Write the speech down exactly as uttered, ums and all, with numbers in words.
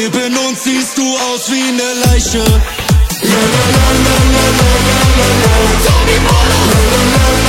Neben uns siehst du aus wie eine Leiche. La la la la la la la la la. Tommy Bola. La la la